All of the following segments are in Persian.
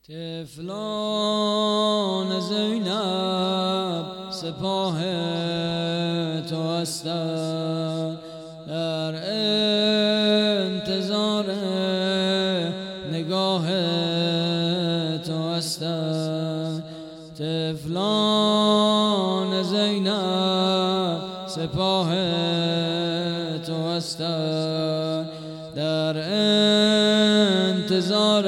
طفلان زینب سپاه تو هستند، در انتظار نگاه تو هستند. طفلان زینب سپاه تو هستند، در انتظار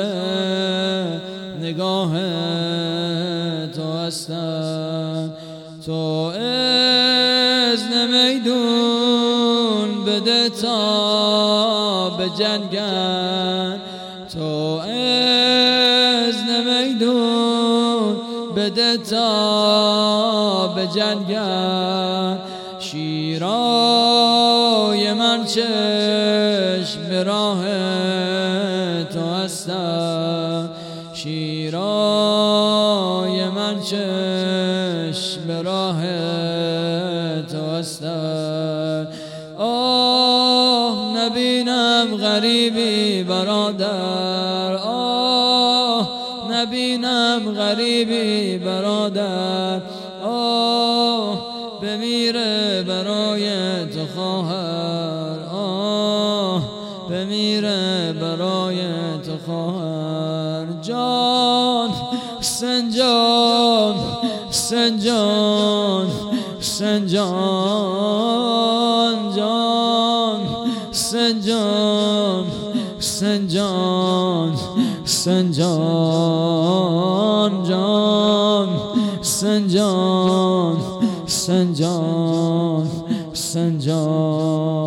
نگاه تو هستند. تو اذن میدون بده تا بجنگن، تو اذن میدون بده تا بجنگن. شیرای من چشم به راه تو هستند، شیرای من چشم به راه تو هستند. آه نبینم غریبی برادر، آه نبینم غریبی برادر. آه بمیره برای تو خواهر، آه بمیره برای تو خواهر. جان سنجان سنجان سنجان، جان سنجان سنجان سنجان، جان سنجان سنجان سنجان.